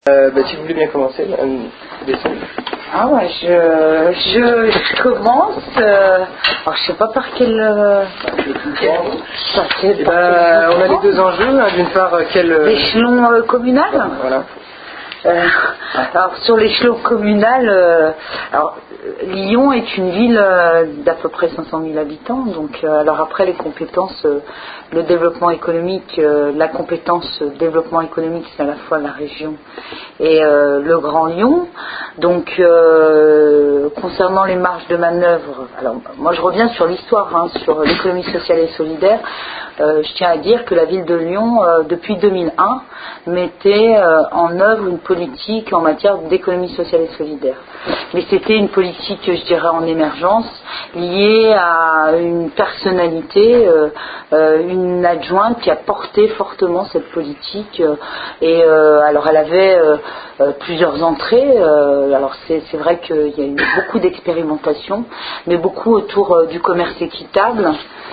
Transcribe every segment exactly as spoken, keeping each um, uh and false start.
Euh, bah, si vous voulez bien commencer, euh, descendre. Ah ouais, je, je, je commence. Euh, alors je sais pas par quel. Euh, par quel par bah, quel on a les deux enjeux. Hein, d'une part, euh, quel. Euh, l'échelon euh, communal. Voilà. Euh, alors sur l'échelon communal, euh, alors Lyon est une ville euh, d'à peu près cinq cent mille habitants. Donc, euh, alors après les compétences, euh, le développement économique, euh, la compétence euh, développement économique, c'est à la fois la région et euh, le Grand Lyon. Donc, euh, concernant les marges de manœuvre, alors moi je reviens sur l'histoire, hein, sur l'économie sociale et solidaire. Euh, je tiens à dire que la ville de Lyon, euh, depuis deux mille un, mettait euh, en œuvre une politique en matière d'économie sociale et solidaire. Mais c'était une politique, je dirais, en émergence, liée à une personnalité, euh, euh, une adjointe qui a porté fortement cette politique. Euh, et euh, alors elle avait euh, euh, plusieurs entrées. Euh, alors c'est, c'est vrai qu'il y a eu beaucoup d'expérimentation, mais beaucoup autour euh, du commerce équitable.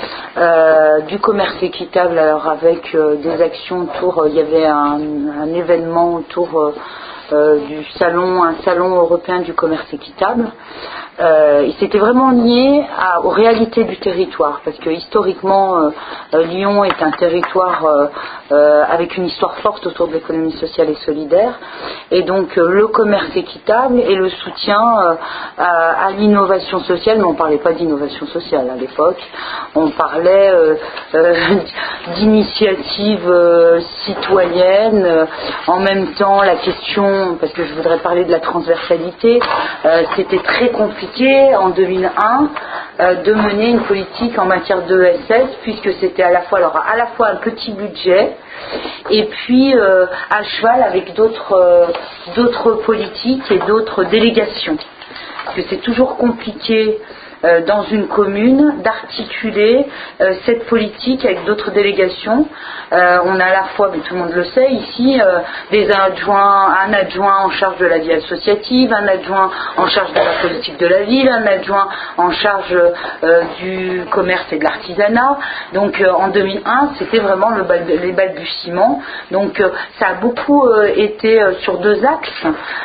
Euh, du commerce équitable, alors avec euh, des actions autour, euh, il y avait un, un événement autour euh, euh, du salon, un salon européen du commerce équitable. Euh, et c'était vraiment lié à, aux réalités du territoire, parce que historiquement, euh, euh, Lyon est un territoire euh, euh, avec une histoire forte autour de l'économie sociale et solidaire, et donc euh, le commerce équitable et le soutien euh, à, à l'innovation sociale, mais on ne parlait pas d'innovation sociale à l'époque, on parlait euh, euh, d'initiatives euh, citoyennes, euh, en même temps la question, parce que je voudrais parler de la transversalité, euh, c'était très compliqué en deux mille un euh, de mener une politique en matière d'E S S, puisque c'était à la fois, alors, à la fois un petit budget et puis euh, à cheval avec d'autres, euh, d'autres politiques et d'autres délégations. Parce que c'est toujours compliqué euh, dans une commune d'articuler euh, cette politique avec d'autres délégations. Euh, on a à la fois, mais tout le monde le sait ici, euh, des adjoints, un adjoint en charge de la vie associative, un adjoint en charge de la politique de la ville, un adjoint en charge euh, du commerce et de l'artisanat. Donc euh, en deux mille un, c'était vraiment le bal- les balbutiements. Donc euh, ça a beaucoup euh, été euh, sur deux axes.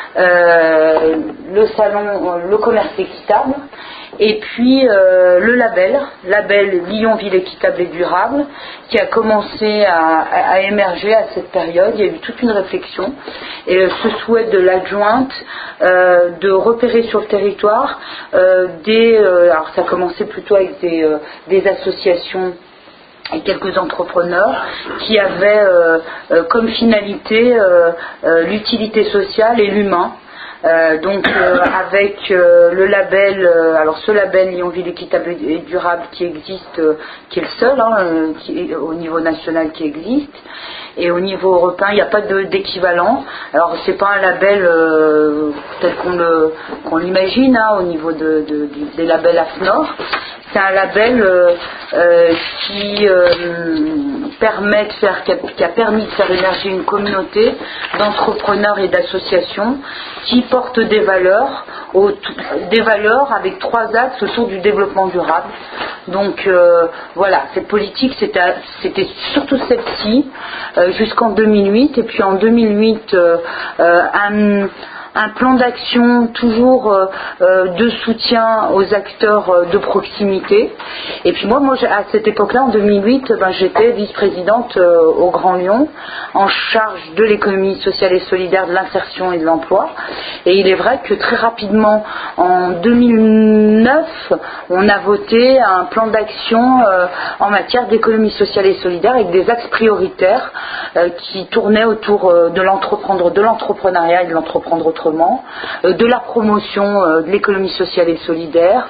Euh, le salon, euh, le commerce équitable, et puis euh, le label, label Lyon Ville équitable et durable, qui a commencé à, à, à émerger à cette période. Il y a eu toute une réflexion et euh, ce souhait de l'adjointe euh, de repérer sur le territoire euh, des, euh, alors ça a commencé plutôt avec des, euh, des associations et quelques entrepreneurs qui avaient euh, euh, comme finalité euh, euh, l'utilité sociale et l'humain. Euh, donc euh, avec euh, le label, euh, alors ce label Lyon Ville équitable et durable qui existe, euh, qui est le seul hein, euh, qui est, au niveau national qui existe, et au niveau européen il n'y a pas de, d'équivalent. Alors c'est pas un label euh, tel qu'on, le, qu'on l'imagine hein, au niveau de, de, de, des labels A F N O R. C'est un label euh, euh, qui euh, permet de faire, qui a, qui a permis de faire émerger une communauté d'entrepreneurs et d'associations qui portent des valeurs, au, des valeurs avec trois axes autour du développement durable. Donc euh, voilà, cette politique c'était, c'était surtout celle-ci euh, jusqu'en deux mille huit, et puis en deux mille huit euh, euh, un un plan d'action toujours euh, euh, de soutien aux acteurs euh, de proximité. Et puis moi, moi à cette époque-là, en deux mille huit, ben, j'étais vice-présidente euh, au Grand Lyon, en charge de l'économie sociale et solidaire, de l'insertion et de l'emploi. Et il est vrai que très rapidement, en deux mille neuf, on a voté un plan d'action euh, en matière d'économie sociale et solidaire avec des axes prioritaires euh, qui tournaient autour euh, de l'entreprendre, de l'entrepreneuriat et de l'entreprendre autrement. De la promotion de l'économie sociale et solidaire,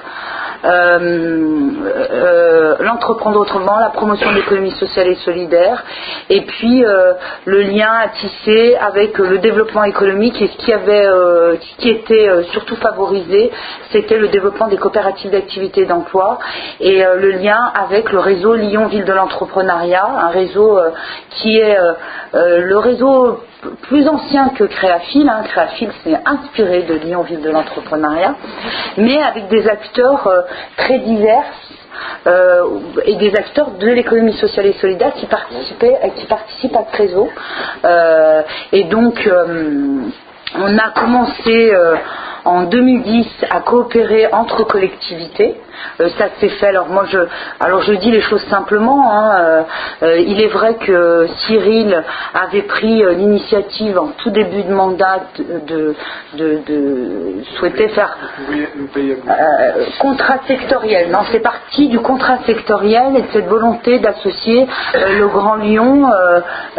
euh, euh, l'entreprendre autrement, la promotion de l'économie sociale et solidaire, et puis euh, le lien à tisser avec le développement économique. Et ce qui avait, euh, ce qui était euh, surtout favorisé, c'était le développement des coopératives d'activité et d'emploi, et euh, le lien avec le réseau Lyon Ville de l'entrepreneuriat, un réseau euh, qui est euh, euh, le réseau plus ancien que Créafil. Hein. Créafil s'est inspiré de Lyon Ville de l'entrepreneuriat, mais avec des acteurs euh, très divers euh, et des acteurs de l'économie sociale et solidaire qui participaient, qui participent à Créso. Euh, et donc, euh, on a commencé euh, en deux mille dix à coopérer entre collectivités. Euh, ça s'est fait. Alors moi, je, alors je dis les choses simplement. Hein, euh, euh, il est vrai que Cyril avait pris euh, l'initiative en tout début de mandat de, de, de, de souhaiter faire euh, contrat sectoriel. Non, c'est parti du contrat sectoriel et de cette volonté d'associer euh, le Grand Lyon euh,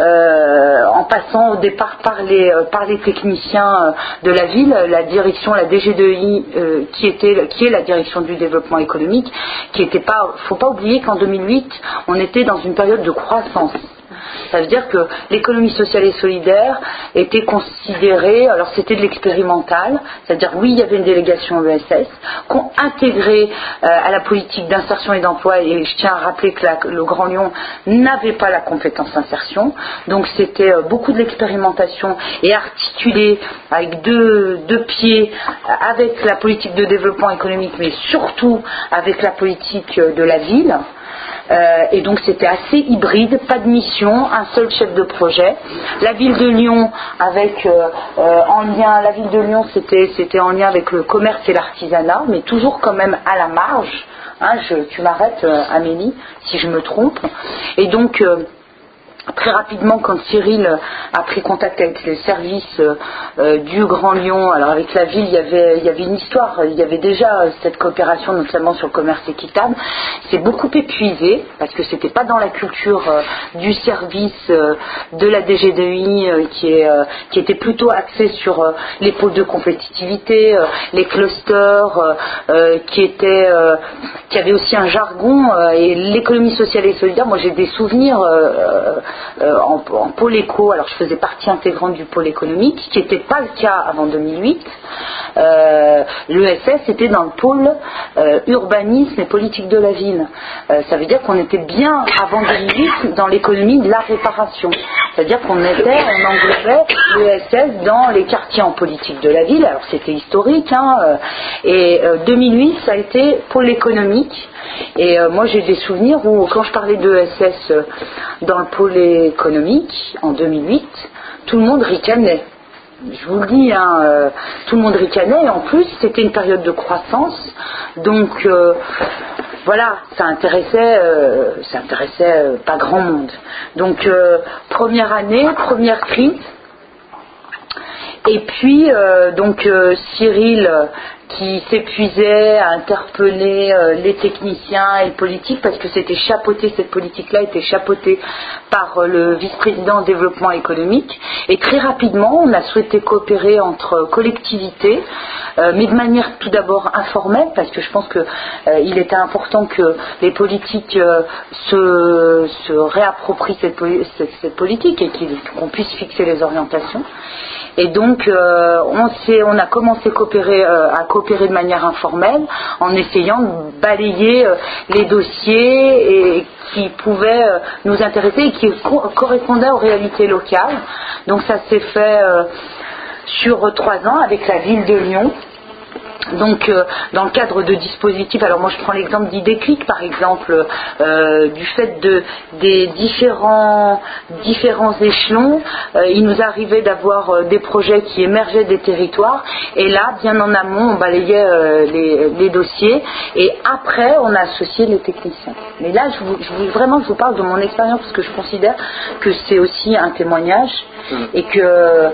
euh, en passant au départ par les euh, par les techniciens euh, de la ville, la direction, la D G deux I, euh, qui était qui est la direction du développement économique, qui était pas, faut pas oublier qu'en deux mille huit, on était dans une période de croissance. Ça veut dire que l'économie sociale et solidaire était considérée, alors c'était de l'expérimental, c'est-à-dire oui, il y avait une délégation E S S, qu'on intégrait euh, à la politique d'insertion et d'emploi, et je tiens à rappeler que la, le Grand Lyon n'avait pas la compétence insertion, donc c'était euh, beaucoup de l'expérimentation et articulé avec deux, deux pieds avec la politique de développement économique, mais surtout avec la politique de la ville. Euh, et donc c'était assez hybride, pas de mission, un seul chef de projet. La ville de Lyon avec euh, euh, en lien, la ville de Lyon c'était c'était en lien avec le commerce et l'artisanat, mais toujours quand même à la marge. Hein, je, tu m'arrêtes, euh, Amélie, si je me trompe. Et donc euh, très rapidement, quand Cyril a pris contact avec les services euh, du Grand Lyon, alors avec la ville, il y avait, il y avait une histoire, il y avait déjà cette coopération, notamment sur le commerce équitable. C'est beaucoup épuisé, parce que c'était pas dans la culture euh, du service euh, de la D G deux I, euh, qui, est, euh, qui était plutôt axé sur euh, les pôles de compétitivité, euh, les clusters, euh, euh, qui étaient, euh, qui avait aussi un jargon, euh, et l'économie sociale et solidaire. Moi, j'ai des souvenirs. Euh, Euh, en, en pôle éco, alors je faisais partie intégrante du pôle économique, ce qui n'était pas le cas avant deux mille huit. Euh, L'E S S était dans le pôle euh, urbanisme et politique de la ville. Euh, ça veut dire qu'on était bien avant deux mille huit dans l'économie de la réparation. C'est-à-dire qu'on était, on englobait l'E S S dans les quartiers en politique de la ville. Alors c'était historique, hein, euh, et euh, deux mille huit ça a été pôle économique. Et euh, moi j'ai des souvenirs où quand je parlais de E S S euh, dans le pôle économique en deux mille huit, tout le monde ricanait. Je vous le dis, hein, euh, tout le monde ricanait, et en plus c'était une période de croissance, donc euh, voilà, ça intéressait, euh, ça intéressait euh, pas grand monde. Donc euh, première année, première crise, et puis euh, donc euh, Cyril qui s'épuisait à interpeller euh, les techniciens et le politique, parce que c'était chapeauté, cette politique-là était chapeautée par euh, le vice-président développement économique, et très rapidement on a souhaité coopérer entre collectivités, euh, mais de manière tout d'abord informelle, parce que je pense qu'il euh, était important que les politiques euh, se, se réapproprient cette, cette, cette politique et qu'on puisse fixer les orientations. Et donc euh, on, s'est, on a commencé coopérer, euh, à coopérer de manière informelle, en essayant de balayer euh, les dossiers et, qui pouvaient euh, nous intéresser et qui co- correspondaient aux réalités locales. Donc ça s'est fait euh, sur trois ans avec la ville de Lyon. Donc euh, dans le cadre de dispositifs, alors moi je prends l'exemple d'Idéclic par exemple, euh, du fait de, des différents, différents échelons, euh, il nous arrivait d'avoir euh, des projets qui émergeaient des territoires, et là bien en amont on balayait euh, les, les dossiers, et après on a associé les techniciens. Mais là je vous, je vous, vraiment je vous parle de mon expérience, parce que je considère que c'est aussi un témoignage, et que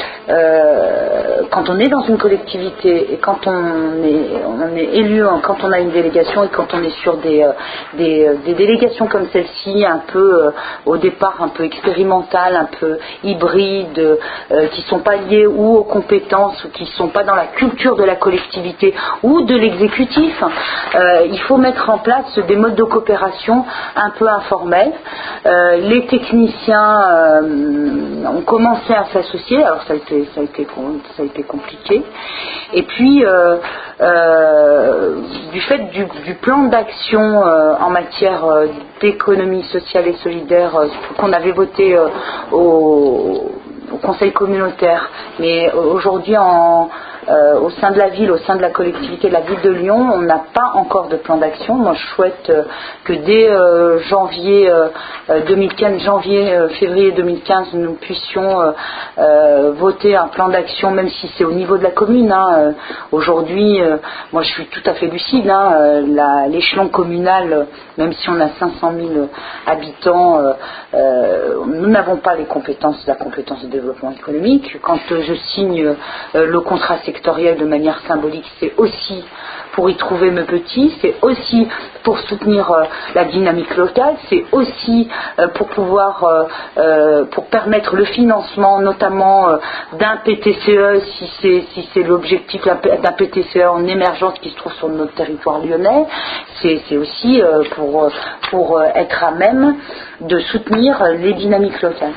euh, quand on est dans une collectivité et quand on est, on est élu, quand on a une délégation et quand on est sur des, des, des délégations comme celle-ci, un peu euh, au départ un peu expérimentales, un peu hybrides, euh, qui ne sont pas liées ou aux compétences ou qui ne sont pas dans la culture de la collectivité ou de l'exécutif, euh, il faut mettre en place des modes de coopération un peu informels. Euh, les techniciens euh, ont commencé à s'associer, alors ça a été, ça a été, ça a été compliqué, et puis euh, euh, du fait du, du plan d'action euh, en matière euh, d'économie sociale et solidaire euh, qu'on avait voté euh, au, au Conseil communautaire, mais aujourd'hui en euh, au sein de la ville, au sein de la collectivité de la ville de Lyon, on n'a pas encore de plan d'action. Moi, je souhaite euh, que dès euh, janvier euh, deux mille quinze, janvier, euh, février deux mille quinze, nous puissions euh, euh, voter un plan d'action, même si c'est au niveau de la commune. Hein. Euh, aujourd'hui, euh, moi, je suis tout à fait lucide. Hein. Euh, la, l'échelon communal, même si on a cinq cent mille habitants, euh, euh, nous n'avons pas les compétences, la compétence de développement économique. Quand euh, je signe euh, le contrat sectoriel de manière symbolique, c'est aussi pour y trouver mes petits, c'est aussi pour soutenir euh, la dynamique locale, c'est aussi euh, pour pouvoir, euh, euh, pour permettre le financement, notamment euh, d'un P T C E, si c'est, si c'est l'objectif d'un P T C E en émergence qui se trouve sur notre territoire lyonnais, c'est, c'est aussi euh, pour, pour être à même de soutenir les dynamiques locales.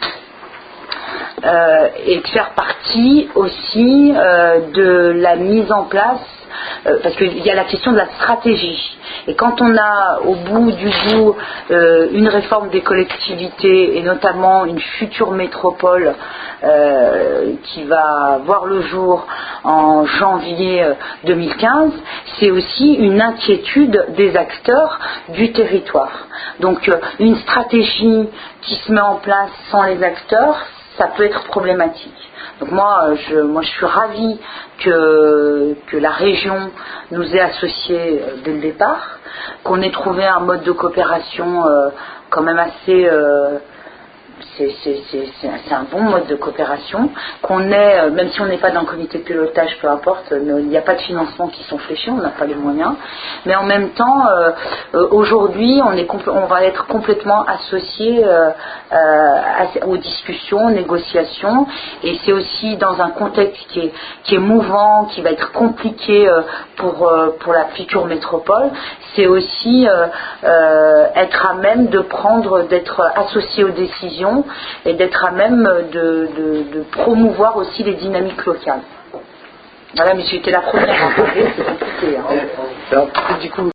Euh, et de faire partie aussi euh, de la mise en place, euh, parce qu'il y a la question de la stratégie. Et quand on a au bout du bout euh, une réforme des collectivités et notamment une future métropole euh, qui va voir le jour en janvier deux mille quinze, c'est aussi une inquiétude des acteurs du territoire. Donc euh, une stratégie qui se met en place sans les acteurs, ça peut être problématique. Donc moi je, moi, je suis ravie que, que la région nous ait associés dès le départ, qu'on ait trouvé un mode de coopération euh, quand même assez... Euh, c'est, c'est, c'est, c'est, c'est un bon mode de coopération, qu'on ait, même si on n'est pas dans le comité de pilotage, peu importe, il n'y a pas de financement qui sont fléchés, on n'a pas les moyens, mais en même temps, euh, euh, aujourd'hui, on, est compl- on va être complètement associé euh, euh, aux discussions, aux négociations, et c'est aussi dans un contexte qui est, qui est mouvant, qui va être compliqué euh, pour, euh, pour la future métropole, c'est aussi euh, euh, être à même de prendre, d'être associé aux décisions et d'être à même de, de, de promouvoir aussi les dynamiques locales. Voilà, mais j'étais la première à parler, c'est compliqué. Hein. Alors, du coup,